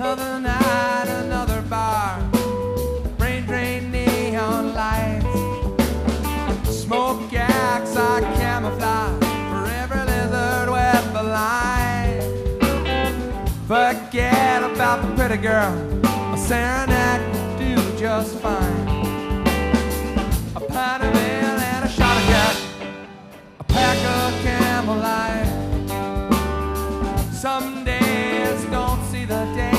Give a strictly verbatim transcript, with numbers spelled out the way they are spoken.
Another night, another bar, brain drain neon lights, smoke yaks are camouflage for every lizard with a line. Forget about the pretty girl, a Saranac will do just fine.